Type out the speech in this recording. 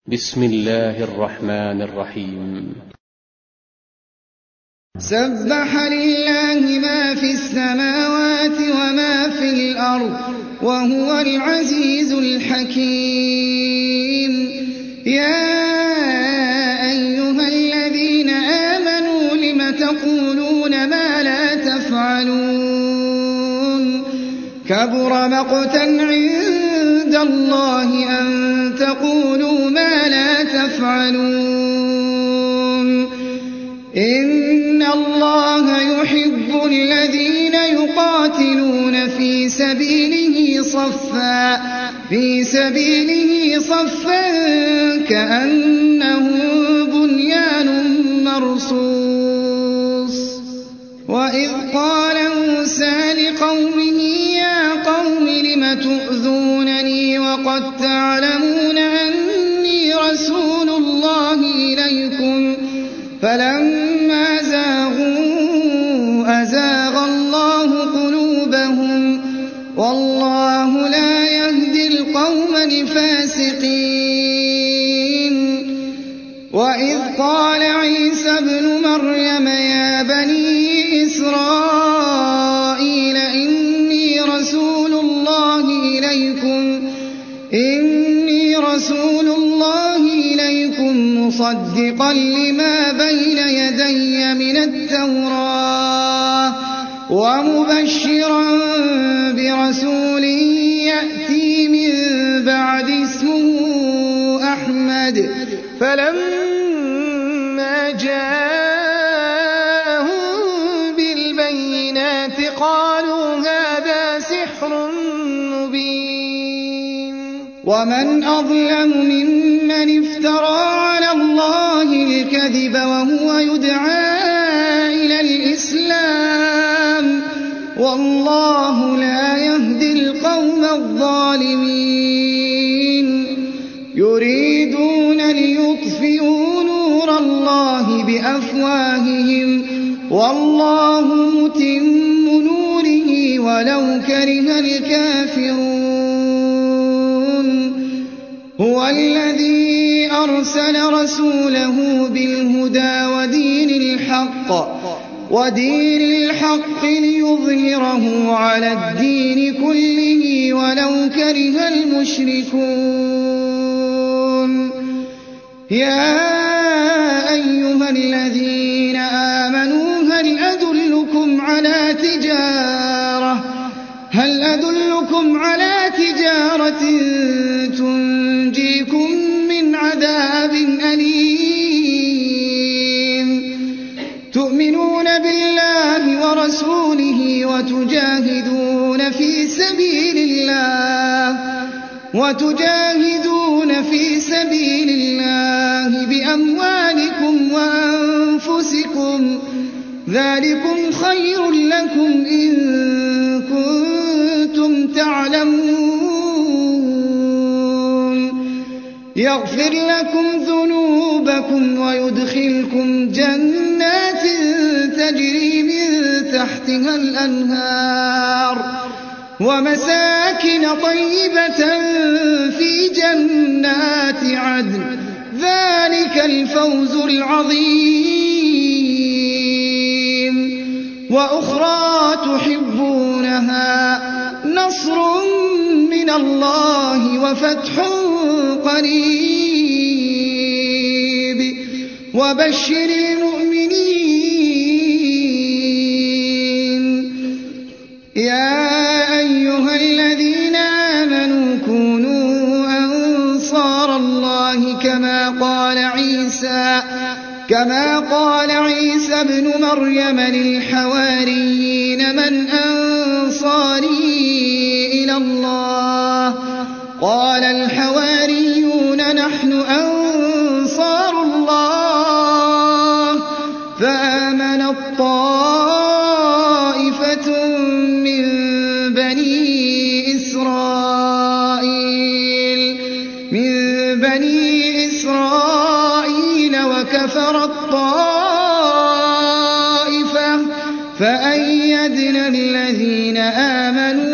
بسم الله الرحمن الرحيم. سبح لله ما في السماوات وما في الأرض وهو العزيز الحكيم. يا أيها الذين آمنوا لم تقولون ما لا تفعلون كبر مقتا عند الله أن تقولوا ما لا تفعلون. إن الله يحب الذين يقاتلون في سبيله صفا كأنه بنيان مرصوص. وإذ قال موسى لقومه يا قوم لم تؤذونني وقد تعلمون أني رسول الله إليكم فلما زاغوا أزاغ الله قلوبهم والله لا يهدي القوم الفاسقين. وإذ قال عيسى ابن مريم يا بني إسرائيل إني رسول الله إليكم مصدقا لما بين يدي من التوراة ومبشرا برسول يأتي من بعد اسمه أحمد. فلما جاءهم بالبينات قالوا هذا سحر مبين. ومن أظلم ممن افترى على الله الكذب وهو يدعى إلى الإسلام والله لا يهدي القوم الظالمين. يريدون ليطفئوا نور الله بأفواههم والله متم نوره ولو كره الكافرون. هو الذي أرسل رسوله بالهدى ودين الحق ليظهره على الدين كله ولو كره المشركون. يا أيها الذين آمنوا هل أدلكم على تجارة تنجيكم من عذاب أليم. تؤمنون بالله ورسوله وتجاهدون في سبيل الله بأموالكم وأنفسكم ذلكم خير لكم إن كنتم تعلمون. يغفر لكم ذنوبكم ويدخلكم جنات تجري من تحتها الأنهار ومساكن طيبة في جنات عدن ذلك الفوز العظيم. وأخرى تحبونها نصر من الله وفتح قريب وبشر المؤمنين. يا أيها الذين آمنوا كونوا أنصار الله كما قال عيسى ابن مريم للحواريين من أنصاري إلى الله قال الحواريون نحن أنصار الله. فآمنت طائفة من بني إسرائيل وكفرت طائفة فأيدنا الذين آمنوا